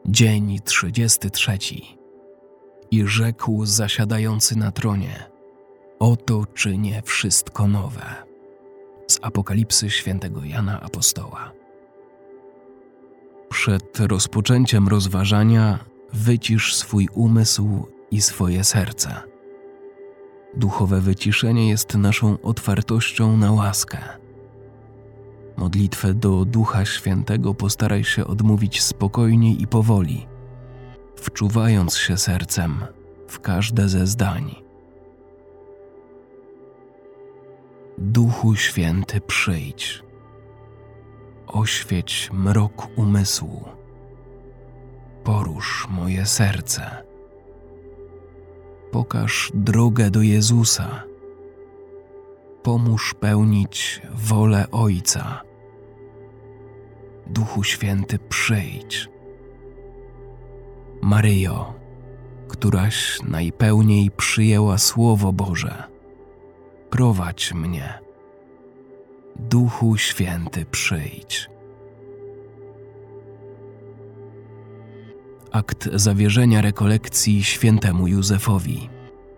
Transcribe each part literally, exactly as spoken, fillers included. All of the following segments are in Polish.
Dzień trzydziesty trzeci. I rzekł zasiadający na tronie: Oto czynię wszystko nowe. Z Apokalipsy świętego Jana Apostoła. Przed rozpoczęciem rozważania wycisz swój umysł i swoje serce. Duchowe wyciszenie jest naszą otwartością na łaskę. Modlitwę do Ducha Świętego postaraj się odmówić spokojnie i powoli, wczuwając się sercem w każde ze zdań. Duchu Święty, przyjdź. Oświeć mrok umysłu. Porusz moje serce. Pokaż drogę do Jezusa. Pomóż pełnić wolę Ojca. Duchu Święty, przyjdź. Maryjo, któraś najpełniej przyjęła Słowo Boże, prowadź mnie. Duchu Święty, przyjdź. Akt zawierzenia rekolekcji świętemu Józefowi.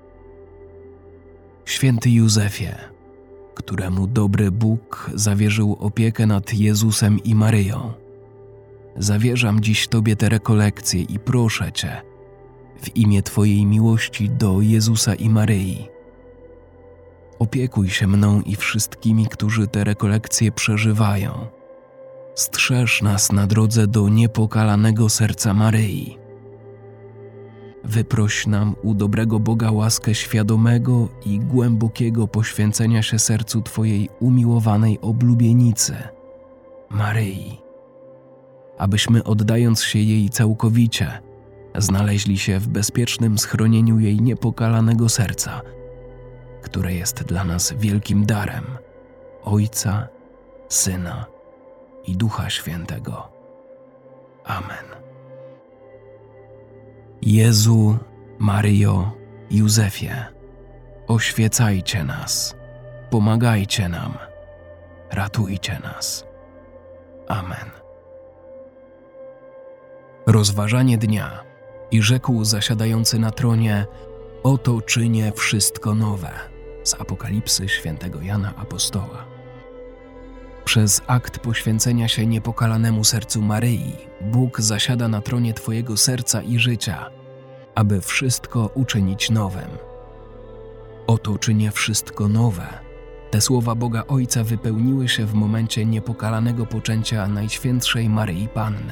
Święty Józefie, któremu dobry Bóg zawierzył opiekę nad Jezusem i Maryją, zawierzam dziś Tobie te rekolekcje i proszę Cię, w imię Twojej miłości do Jezusa i Maryi, opiekuj się mną i wszystkimi, którzy te rekolekcje przeżywają. Strzeż nas na drodze do niepokalanego serca Maryi. Wyproś nam u dobrego Boga łaskę świadomego i głębokiego poświęcenia się sercu Twojej umiłowanej oblubienicy, Maryi, abyśmy, oddając się jej całkowicie, znaleźli się w bezpiecznym schronieniu jej niepokalanego serca, które jest dla nas wielkim darem Ojca, Syna i Ducha Świętego. Amen. Jezu, Maryjo, Józefie, oświecajcie nas, pomagajcie nam, ratujcie nas. Amen. Rozważanie dnia. I rzekł zasiadający na tronie: Oto czynię wszystko nowe. Z Apokalipsy świętego Jana Apostoła. Przez akt poświęcenia się niepokalanemu sercu Maryi, Bóg zasiada na tronie Twojego serca i życia, aby wszystko uczynić nowym. Oto czynię wszystko nowe. Te słowa Boga Ojca wypełniły się w momencie niepokalanego poczęcia Najświętszej Maryi Panny.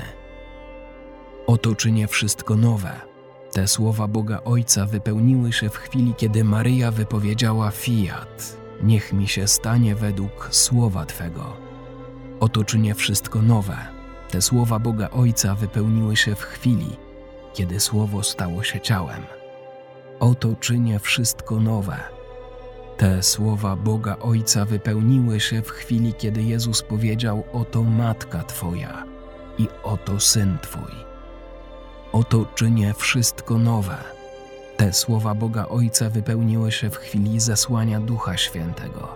Oto czynię wszystko nowe. Te słowa Boga Ojca wypełniły się w chwili, kiedy Maryja wypowiedziała fiat, niech mi się stanie według słowa Twego. Oto czynię wszystko nowe. Te słowa Boga Ojca wypełniły się w chwili, kiedy Słowo stało się ciałem. Oto czynię wszystko nowe. Te słowa Boga Ojca wypełniły się w chwili, kiedy Jezus powiedział: Oto Matka Twoja i oto Syn Twój. Oto czynię wszystko nowe. Te słowa Boga Ojca wypełniły się w chwili zesłania Ducha Świętego.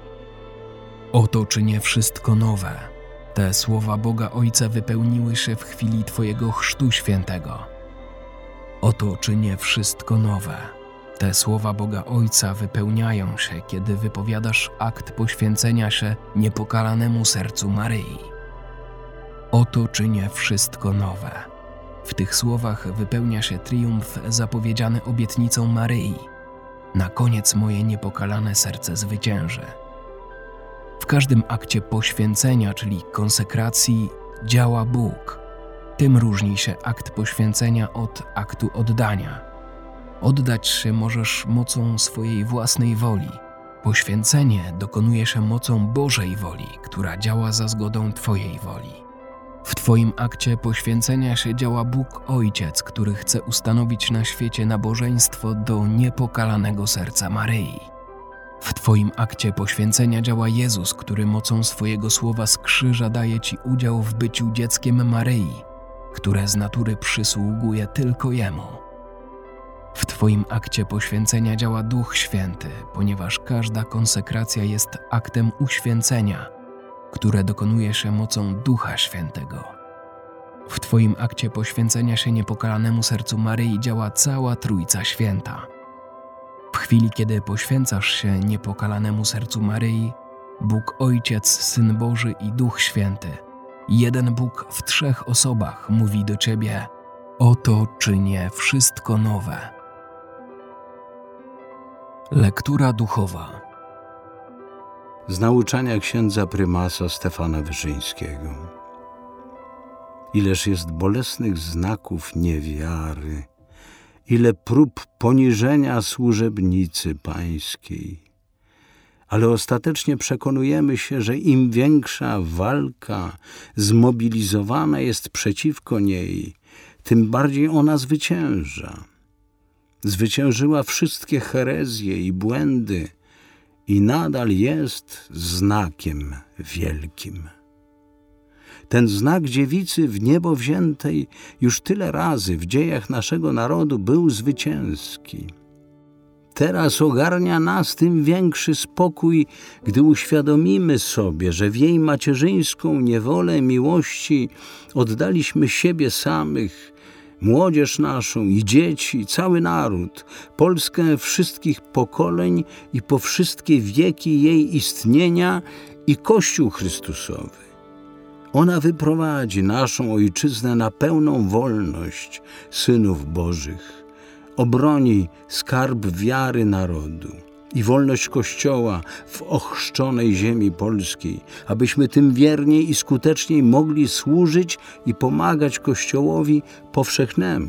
Oto czynię wszystko nowe. Te słowa Boga Ojca wypełniły się w chwili Twojego chrztu świętego. Oto czynię wszystko nowe. Te słowa Boga Ojca wypełniają się, kiedy wypowiadasz akt poświęcenia się niepokalanemu sercu Maryi. Oto czynię wszystko nowe. W tych słowach wypełnia się triumf zapowiedziany obietnicą Maryi. Na koniec moje niepokalane serce zwycięży. W każdym akcie poświęcenia, czyli konsekracji, działa Bóg. Tym różni się akt poświęcenia od aktu oddania. Oddać się możesz mocą swojej własnej woli. Poświęcenie dokonuje się mocą Bożej woli, która działa za zgodą Twojej woli. W Twoim akcie poświęcenia się działa Bóg Ojciec, który chce ustanowić na świecie nabożeństwo do niepokalanego serca Maryi. W Twoim akcie poświęcenia działa Jezus, który mocą swojego słowa z krzyża daje Ci udział w byciu dzieckiem Maryi, które z natury przysługuje tylko Jemu. W Twoim akcie poświęcenia działa Duch Święty, ponieważ każda konsekracja jest aktem uświęcenia, które dokonuje się mocą Ducha Świętego. W Twoim akcie poświęcenia się niepokalanemu sercu Maryi działa cała Trójca Święta. W chwili, kiedy poświęcasz się niepokalanemu sercu Maryi, Bóg Ojciec, Syn Boży i Duch Święty, jeden Bóg w trzech osobach, mówi do Ciebie: oto czynię wszystko nowe. Lektura duchowa z nauczania księdza prymasa Stefana Wyszyńskiego. Ileż jest bolesnych znaków niewiary, ile prób poniżenia służebnicy pańskiej. Ale ostatecznie przekonujemy się, że im większa walka zmobilizowana jest przeciwko niej, tym bardziej ona zwycięża. Zwyciężyła wszystkie herezje i błędy i nadal jest znakiem wielkim. Ten znak dziewicy w niebo wziętej już tyle razy w dziejach naszego narodu był zwycięski. Teraz ogarnia nas tym większy spokój, gdy uświadomimy sobie, że w jej macierzyńską niewolę miłości oddaliśmy siebie samych, młodzież naszą i dzieci, cały naród, Polskę wszystkich pokoleń i po wszystkie wieki jej istnienia i Kościół Chrystusowy. Ona wyprowadzi naszą ojczyznę na pełną wolność synów Bożych, obroni skarb wiary narodu i wolność Kościoła w ochrzczonej ziemi polskiej, abyśmy tym wierniej i skuteczniej mogli służyć i pomagać Kościołowi powszechnemu.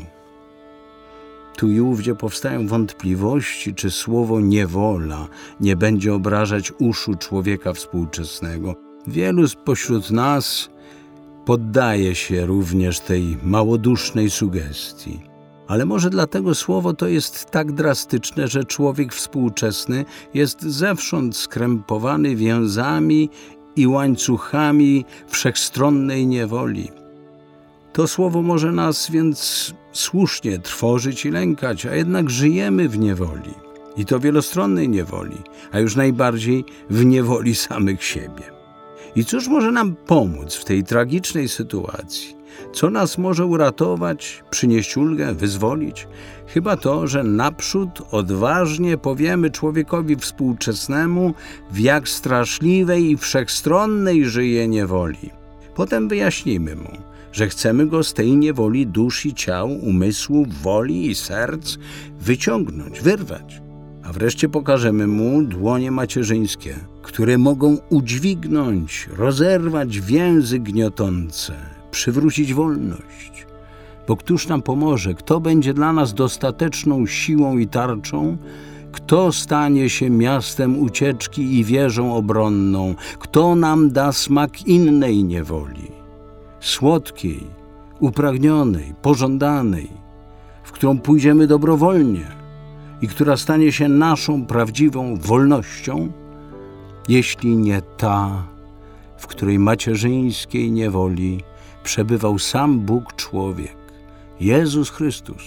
Tu i ówdzie powstają wątpliwości, czy słowo niewola nie będzie obrażać uszu człowieka współczesnego. Wielu spośród nas poddaje się również tej małodusznej sugestii. Ale może dlatego słowo to jest tak drastyczne, że człowiek współczesny jest zewsząd skrępowany więzami i łańcuchami wszechstronnej niewoli. To słowo może nas więc słusznie trwożyć i lękać, a jednak żyjemy w niewoli. I to wielostronnej niewoli, a już najbardziej w niewoli samych siebie. I cóż może nam pomóc w tej tragicznej sytuacji? Co nas może uratować, przynieść ulgę, wyzwolić? Chyba to, że naprzód odważnie powiemy człowiekowi współczesnemu, w jak straszliwej i wszechstronnej żyje niewoli. Potem wyjaśnimy mu, że chcemy go z tej niewoli dusz i ciał, umysłu, woli i serc wyciągnąć, wyrwać. A wreszcie pokażemy mu dłonie macierzyńskie, które mogą udźwignąć, rozerwać więzy gniotące, przywrócić wolność. Bo któż nam pomoże? Kto będzie dla nas dostateczną siłą i tarczą? Kto stanie się miastem ucieczki i wieżą obronną? Kto nam da smak innej niewoli? Słodkiej, upragnionej, pożądanej, w którą pójdziemy dobrowolnie i która stanie się naszą prawdziwą wolnością, jeśli nie ta, w której macierzyńskiej niewoli przebywał sam Bóg człowiek, Jezus Chrystus.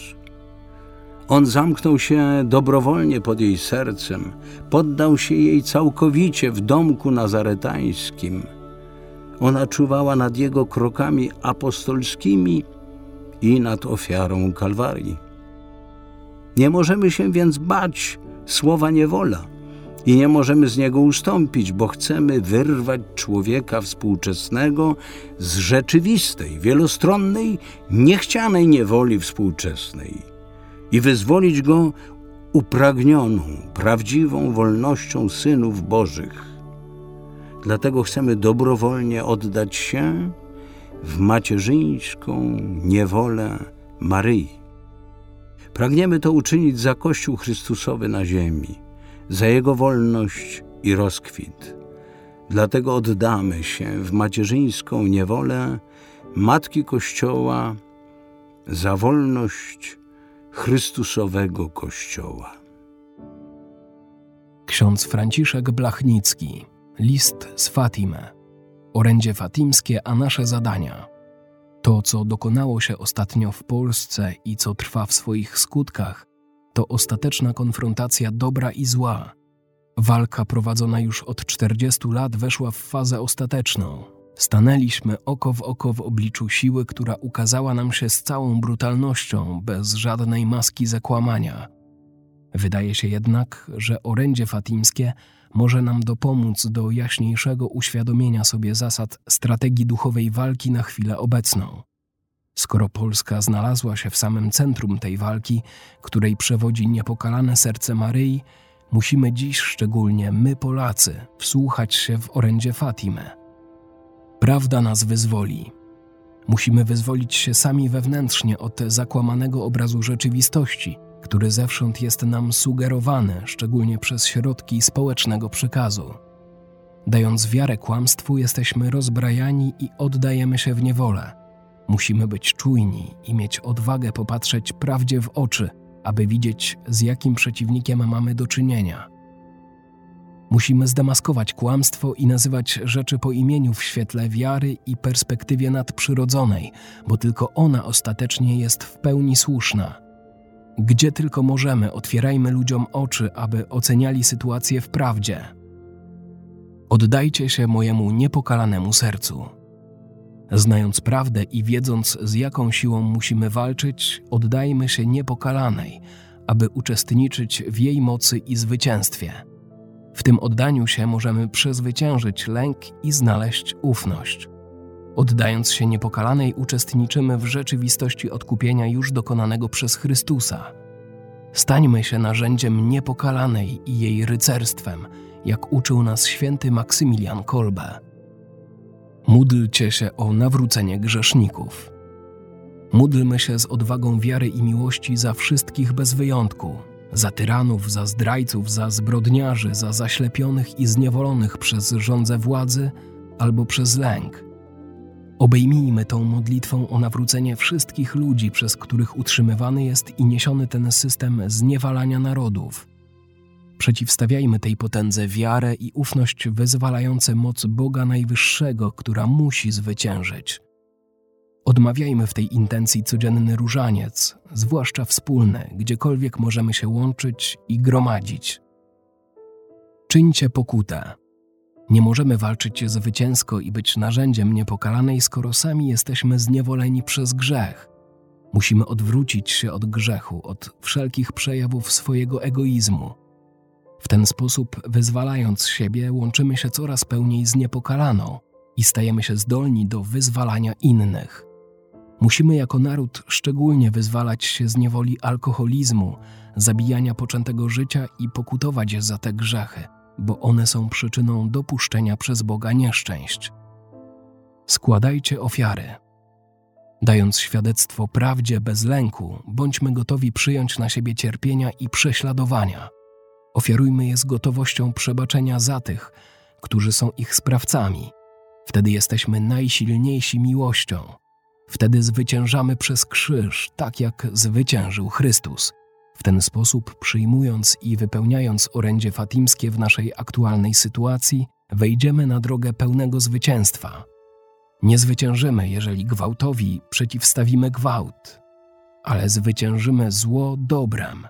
On zamknął się dobrowolnie pod jej sercem, poddał się jej całkowicie w domku nazaretańskim. Ona czuwała nad jego krokami apostolskimi i nad ofiarą Kalwarii. Nie możemy się więc bać słowa niewola i nie możemy z niego ustąpić, bo chcemy wyrwać człowieka współczesnego z rzeczywistej, wielostronnej, niechcianej niewoli współczesnej i wyzwolić go upragnioną, prawdziwą wolnością synów Bożych. Dlatego chcemy dobrowolnie oddać się w macierzyńską niewolę Maryi. Pragniemy to uczynić za Kościół Chrystusowy na ziemi, za Jego wolność i rozkwit. Dlatego oddamy się w macierzyńską niewolę Matki Kościoła za wolność Chrystusowego Kościoła. Ksiądz Franciszek Blachnicki. List z Fatimy. Orędzie fatimskie, a nasze zadania. To, co dokonało się ostatnio w Polsce i co trwa w swoich skutkach, to ostateczna konfrontacja dobra i zła. Walka prowadzona już od czterdziestu lat weszła w fazę ostateczną. Stanęliśmy oko w oko w obliczu siły, która ukazała nam się z całą brutalnością, bez żadnej maski zakłamania. Wydaje się jednak, że orędzie fatimskie może nam dopomóc do jaśniejszego uświadomienia sobie zasad strategii duchowej walki na chwilę obecną. Skoro Polska znalazła się w samym centrum tej walki, której przewodzi niepokalane serce Maryi, musimy dziś szczególnie my, Polacy, wsłuchać się w orędzie Fatimy. Prawda nas wyzwoli. Musimy wyzwolić się sami wewnętrznie od zakłamanego obrazu rzeczywistości, który zewsząd jest nam sugerowany, szczególnie przez środki społecznego przekazu. Dając wiarę kłamstwu, jesteśmy rozbrajani i oddajemy się w niewolę. Musimy być czujni i mieć odwagę popatrzeć prawdzie w oczy, aby widzieć, z jakim przeciwnikiem mamy do czynienia. Musimy zdemaskować kłamstwo i nazywać rzeczy po imieniu w świetle wiary i perspektywie nadprzyrodzonej, bo tylko ona ostatecznie jest w pełni słuszna. Gdzie tylko możemy, otwierajmy ludziom oczy, aby oceniali sytuację w prawdzie. Oddajcie się mojemu niepokalanemu sercu. Znając prawdę i wiedząc, z jaką siłą musimy walczyć, oddajmy się niepokalanej, aby uczestniczyć w jej mocy i zwycięstwie. W tym oddaniu się możemy przezwyciężyć lęk i znaleźć ufność. Oddając się niepokalanej, uczestniczymy w rzeczywistości odkupienia już dokonanego przez Chrystusa. Stańmy się narzędziem niepokalanej i jej rycerstwem, jak uczył nas święty Maksymilian Kolbe. Módlcie się o nawrócenie grzeszników. Módlmy się z odwagą wiary i miłości za wszystkich bez wyjątku, za tyranów, za zdrajców, za zbrodniarzy, za zaślepionych i zniewolonych przez żądzę władzy albo przez lęk. Obejmijmy tą modlitwą o nawrócenie wszystkich ludzi, przez których utrzymywany jest i niesiony ten system zniewalania narodów. Przeciwstawiajmy tej potędze wiarę i ufność wyzwalające moc Boga Najwyższego, która musi zwyciężyć. Odmawiajmy w tej intencji codzienny różaniec, zwłaszcza wspólny, gdziekolwiek możemy się łączyć i gromadzić. Czyńcie pokutę. Nie możemy walczyć zwycięsko i być narzędziem niepokalanej, skoro sami jesteśmy zniewoleni przez grzech. Musimy odwrócić się od grzechu, od wszelkich przejawów swojego egoizmu. W ten sposób, wyzwalając siebie, łączymy się coraz pełniej z niepokalaną i stajemy się zdolni do wyzwalania innych. Musimy jako naród szczególnie wyzwalać się z niewoli alkoholizmu, zabijania poczętego życia i pokutować za te grzechy, bo one są przyczyną dopuszczenia przez Boga nieszczęść. Składajcie ofiary. Dając świadectwo prawdzie bez lęku, bądźmy gotowi przyjąć na siebie cierpienia i prześladowania. Ofiarujmy je z gotowością przebaczenia za tych, którzy są ich sprawcami. Wtedy jesteśmy najsilniejsi miłością. Wtedy zwyciężamy przez krzyż, tak jak zwyciężył Chrystus. W ten sposób, przyjmując i wypełniając orędzie fatimskie w naszej aktualnej sytuacji, wejdziemy na drogę pełnego zwycięstwa. Nie zwyciężymy, jeżeli gwałtowi przeciwstawimy gwałt, ale zwyciężymy zło dobrem.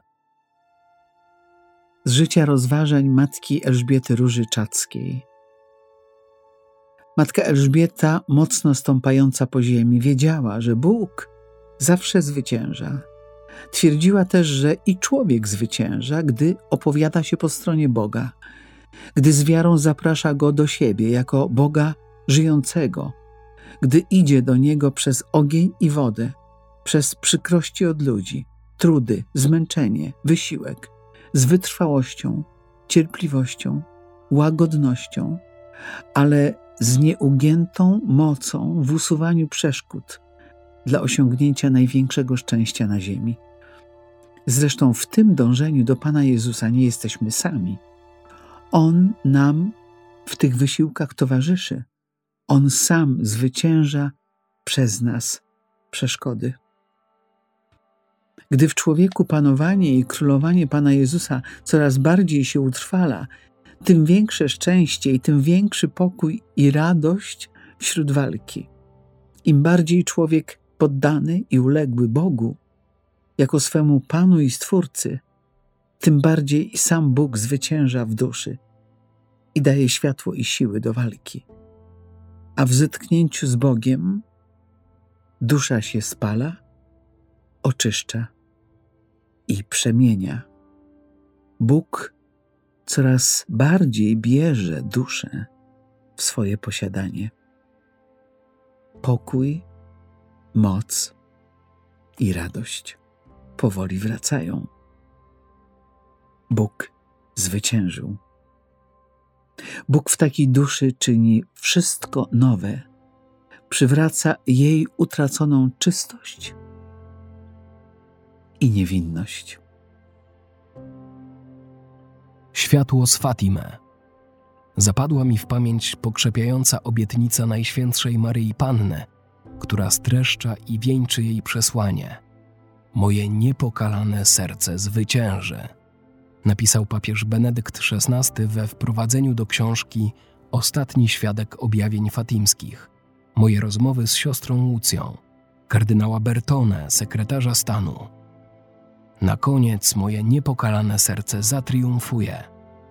Z życia rozważań matki Elżbiety Różyczackiej. Matka Elżbieta, mocno stąpająca po ziemi, wiedziała, że Bóg zawsze zwycięża. Twierdziła też, że i człowiek zwycięża, gdy opowiada się po stronie Boga, gdy z wiarą zaprasza Go do siebie jako Boga żyjącego, gdy idzie do Niego przez ogień i wodę, przez przykrości od ludzi, trudy, zmęczenie, wysiłek, z wytrwałością, cierpliwością, łagodnością, ale z nieugiętą mocą w usuwaniu przeszkód dla osiągnięcia największego szczęścia na ziemi. Zresztą w tym dążeniu do Pana Jezusa nie jesteśmy sami. On nam w tych wysiłkach towarzyszy. On sam zwycięża przez nas przeszkody. Gdy w człowieku panowanie i królowanie Pana Jezusa coraz bardziej się utrwala, tym większe szczęście i tym większy pokój i radość wśród walki. Im bardziej człowiek poddany i uległy Bogu, jako swemu Panu i Stwórcy, tym bardziej sam Bóg zwycięża w duszy i daje światło i siły do walki. a w zetknięciu z Bogiem dusza się spala, oczyszcza i przemienia. Bóg coraz bardziej bierze duszę w swoje posiadanie. Pokój, moc i radość powoli wracają. Bóg zwyciężył. Bóg w takiej duszy czyni wszystko nowe, przywraca jej utraconą czystość i niewinność. Światło z Fatimy. Zapadła mi w pamięć pokrzepiająca obietnica Najświętszej Maryi Panny, która streszcza i wieńczy jej przesłanie. Moje niepokalane serce zwycięży. Napisał papież Benedykt szesnasty we wprowadzeniu do książki Ostatni świadek objawień fatimskich. Moje rozmowy z siostrą Łucją, kardynała Bertone, sekretarza stanu. Na koniec moje niepokalane serce zatriumfuje.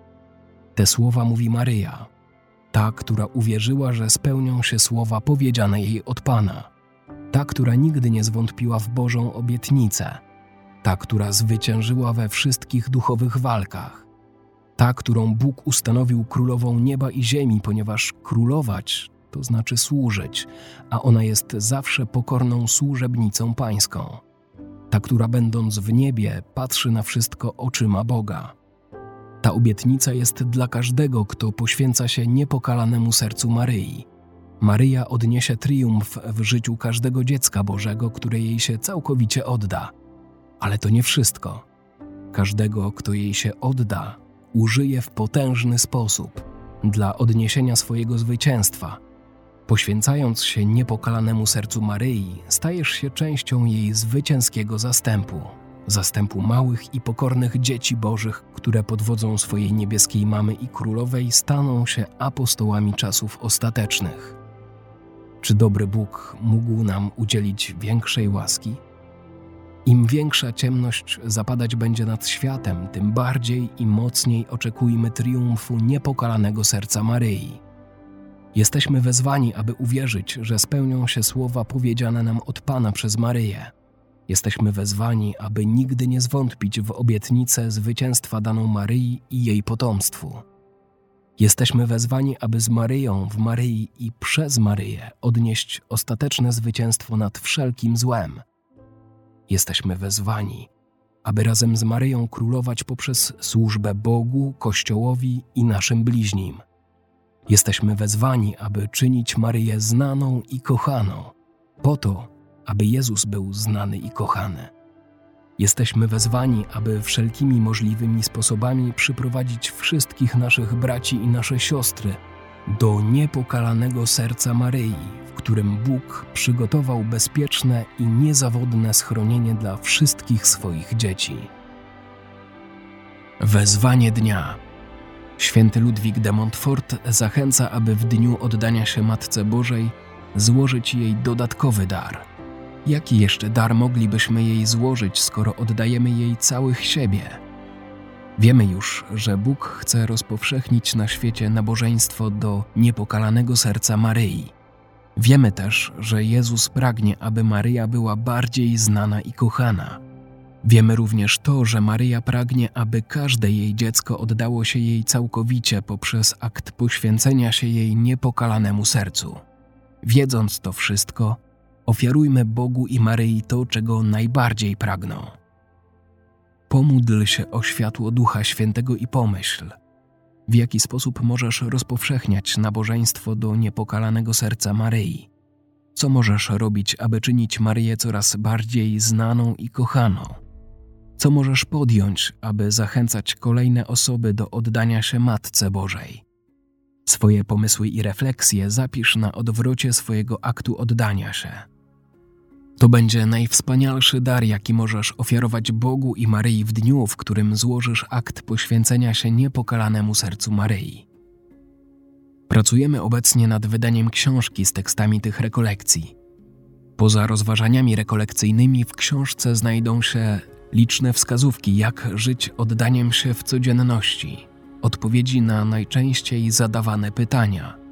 Te słowa mówi Maryja, ta, która uwierzyła, że spełnią się słowa powiedziane jej od Pana, ta, która nigdy nie zwątpiła w Bożą obietnicę, ta, która zwyciężyła we wszystkich duchowych walkach, ta, którą Bóg ustanowił królową nieba i ziemi, ponieważ królować to znaczy służyć, a ona jest zawsze pokorną służebnicą pańską, ta, która będąc w niebie patrzy na wszystko oczyma Boga. Ta obietnica jest dla każdego, kto poświęca się niepokalanemu sercu Maryi. Maryja odniesie triumf w życiu każdego dziecka Bożego, które jej się całkowicie odda. Ale to nie wszystko. Każdego, kto jej się odda, użyje w potężny sposób dla odniesienia swojego zwycięstwa. Poświęcając się niepokalanemu sercu Maryi, stajesz się częścią jej zwycięskiego zastępu. Zastępu małych i pokornych dzieci Bożych, które pod wodzą swojej niebieskiej mamy i królowej staną się apostołami czasów ostatecznych. Czy dobry Bóg mógł nam udzielić większej łaski? Im większa ciemność zapadać będzie nad światem, tym bardziej i mocniej oczekujmy triumfu niepokalanego serca Maryi. Jesteśmy wezwani, aby uwierzyć, że spełnią się słowa powiedziane nam od Pana przez Maryję. Jesteśmy wezwani, aby nigdy nie zwątpić w obietnicę zwycięstwa daną Maryi i jej potomstwu. Jesteśmy wezwani, aby z Maryją, w Maryi i przez Maryję odnieść ostateczne zwycięstwo nad wszelkim złem. Jesteśmy wezwani, aby razem z Maryją królować poprzez służbę Bogu, Kościołowi i naszym bliźnim. Jesteśmy wezwani, aby czynić Maryję znaną i kochaną, po to, aby Jezus był znany i kochany. Jesteśmy wezwani, aby wszelkimi możliwymi sposobami przyprowadzić wszystkich naszych braci i nasze siostry do niepokalanego serca Maryi, w którym Bóg przygotował bezpieczne i niezawodne schronienie dla wszystkich swoich dzieci. Wezwanie dnia. Święty Ludwik de Montfort zachęca, aby w dniu oddania się Matce Bożej złożyć jej dodatkowy dar. Jaki jeszcze dar moglibyśmy jej złożyć, skoro oddajemy jej całych siebie? Wiemy już, że Bóg chce rozpowszechnić na świecie nabożeństwo do niepokalanego serca Maryi. Wiemy też, że Jezus pragnie, aby Maryja była bardziej znana i kochana. Wiemy również to, że Maryja pragnie, aby każde jej dziecko oddało się jej całkowicie poprzez akt poświęcenia się jej niepokalanemu sercu. Wiedząc to wszystko, ofiarujmy Bogu i Maryi to, czego najbardziej pragną. Pomódl się o światło Ducha Świętego i pomyśl, w jaki sposób możesz rozpowszechniać nabożeństwo do niepokalanego serca Maryi. Co możesz robić, aby czynić Maryję coraz bardziej znaną i kochaną? Co możesz podjąć, aby zachęcać kolejne osoby do oddania się Matce Bożej? Swoje pomysły i refleksje zapisz na odwrocie swojego aktu oddania się. To będzie najwspanialszy dar, jaki możesz ofiarować Bogu i Maryi w dniu, w którym złożysz akt poświęcenia się niepokalanemu sercu Maryi. Pracujemy obecnie nad wydaniem książki z tekstami tych rekolekcji. Poza rozważaniami rekolekcyjnymi w książce znajdą się liczne wskazówki, jak żyć oddaniem się w codzienności, odpowiedzi na najczęściej zadawane pytania,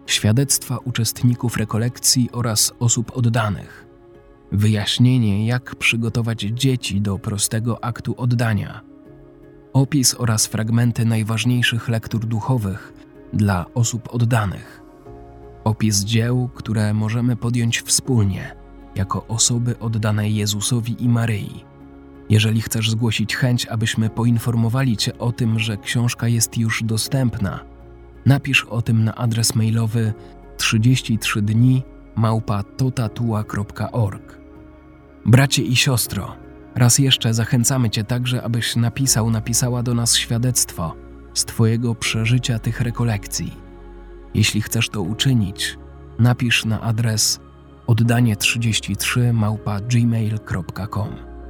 świadectwa uczestników rekolekcji oraz osób oddanych, wyjaśnienie, jak przygotować dzieci do prostego aktu oddania, opis oraz fragmenty najważniejszych lektur duchowych dla osób oddanych, opis dzieł, które możemy podjąć wspólnie jako osoby oddane Jezusowi i Maryi. Jeżeli chcesz zgłosić chęć, abyśmy poinformowali Cię o tym, że książka jest już dostępna, napisz o tym na adres mailowy trzydzieści trzy dni małpa totatua kropka org. Bracie i siostro, raz jeszcze zachęcamy Cię także, abyś napisał, napisała do nas świadectwo z Twojego przeżycia tych rekolekcji. Jeśli chcesz to uczynić, napisz na adres oddanie trzydzieści trzy małpa gmail kropka com.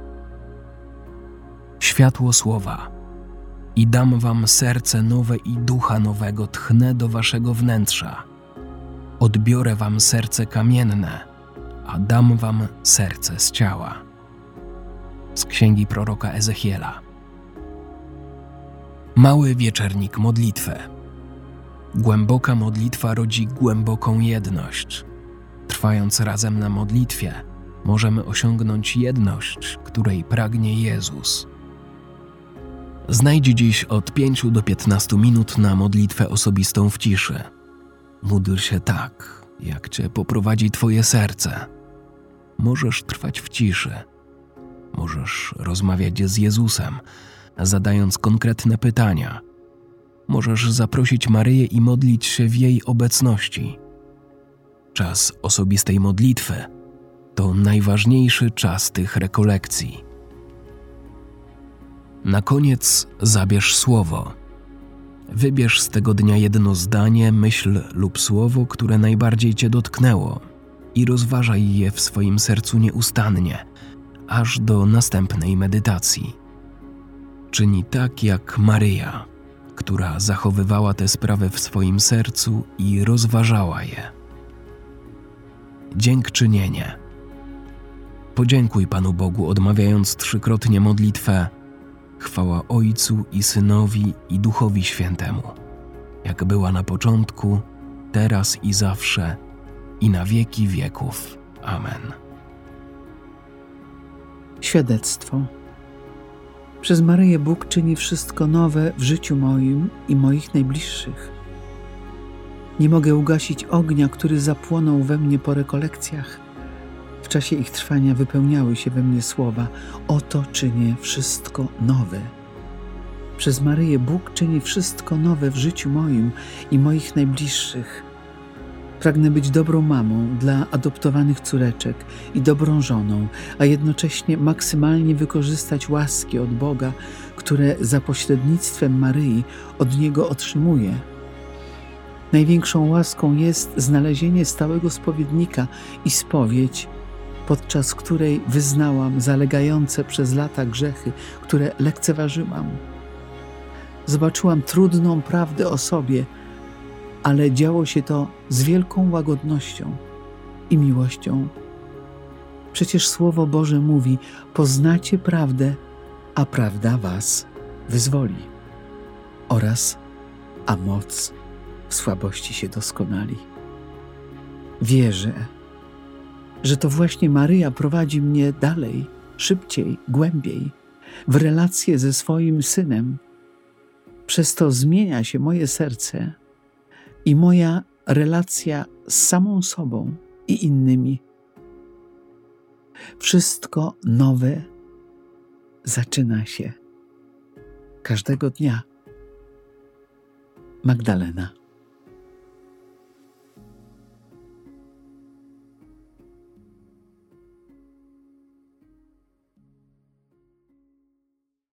Światło słowa. I dam wam serce nowe i ducha nowego tchnę do waszego wnętrza. Odbiorę wam serce kamienne, a dam wam serce z ciała. Z księgi proroka Ezechiela. Mały wieczernik modlitwy. Głęboka modlitwa rodzi głęboką jedność. Trwając razem na modlitwie, możemy osiągnąć jedność, której pragnie Jezus. Znajdź dziś od pięciu do piętnastu minut na modlitwę osobistą w ciszy. Módl się tak, jak Cię poprowadzi Twoje serce. Możesz trwać w ciszy. Możesz rozmawiać z Jezusem, zadając konkretne pytania. Możesz zaprosić Maryję i modlić się w jej obecności. Czas osobistej modlitwy to najważniejszy czas tych rekolekcji. Na koniec zabierz słowo. Wybierz z tego dnia jedno zdanie, myśl lub słowo, które najbardziej Cię dotknęło i rozważaj je w swoim sercu nieustannie, aż do następnej medytacji. Czyni tak jak Maryja, która zachowywała te sprawy w swoim sercu i rozważała je. Dziękczynienie. Podziękuj Panu Bogu, odmawiając trzykrotnie modlitwę: chwała Ojcu i Synowi i Duchowi Świętemu, jak była na początku, teraz i zawsze, i na wieki wieków. Amen. Świadectwo. Przez Maryję Bóg czyni wszystko nowe w życiu moim i moich najbliższych. Nie mogę ugasić ognia, który zapłonął we mnie po rekolekcjach. W czasie ich trwania wypełniały się we mnie słowa: oto czynię wszystko nowe. Przez Maryję Bóg czyni wszystko nowe w życiu moim i moich najbliższych. Pragnę być dobrą mamą dla adoptowanych córeczek i dobrą żoną, a jednocześnie maksymalnie wykorzystać łaski od Boga, które za pośrednictwem Maryi od Niego otrzymuję. Największą łaską jest znalezienie stałego spowiednika i spowiedź, podczas której wyznałam zalegające przez lata grzechy, które lekceważyłam. Zobaczyłam trudną prawdę o sobie, ale działo się to z wielką łagodnością i miłością. Przecież Słowo Boże mówi: poznacie prawdę, a prawda was wyzwoli. Oraz: a moc w słabości się doskonali. Wierzę, że to właśnie Maryja prowadzi mnie dalej, szybciej, głębiej, w relację ze swoim Synem. Przez to zmienia się moje serce i moja relacja z samą sobą i innymi. Wszystko nowe zaczyna się każdego dnia. Magdalena.